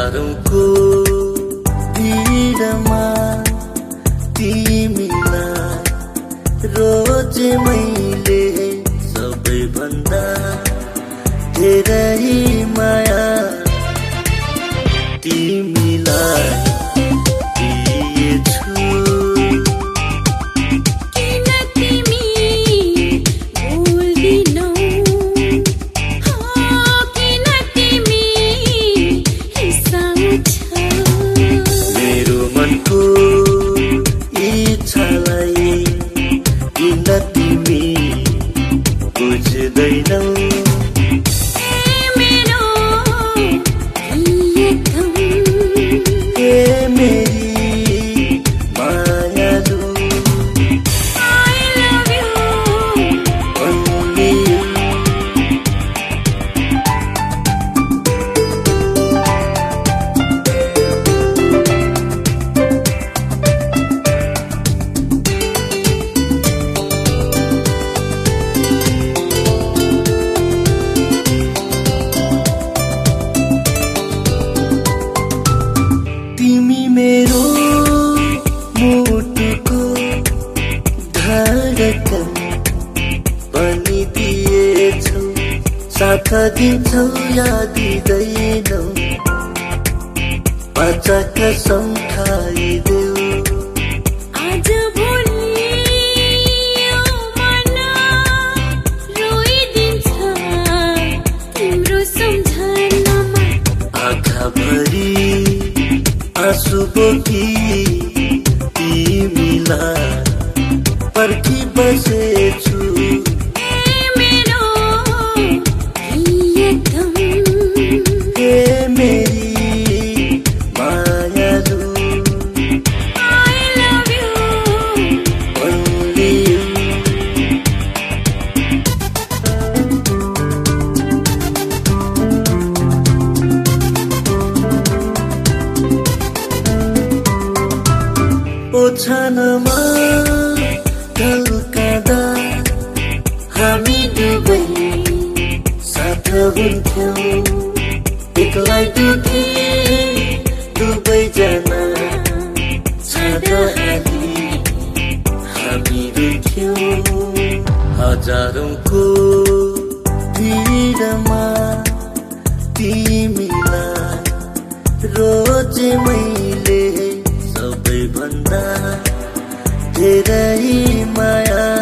हजारौंको भिडमा तिमीलाई रोजे मैले सबैभन्दा धेरै माया तिमीलाई मेरो मुटुको धडकन बनिदिएछौ साथ दिन्छौ या दिँदैनौ पाचा कसम खाइदेऊ आज भोलि यो मन रोइदिन्छ तिम्रो सम्झनामा आँखाभरि आँसु बोकी तिमीलाई पर्खी बसेछु मेरो प्रियतम मेरी मायालु I love you only you ओछानमा ढल्काँदा हामी दुवै साथ हुन्थ्यौं एक्लै दुखी दुवैजना छाडा हाली हामी रुन्थ्यौं हजारौंको भिडमा तिमीलाई रोजे मैले सबैभन्दा धेरै माया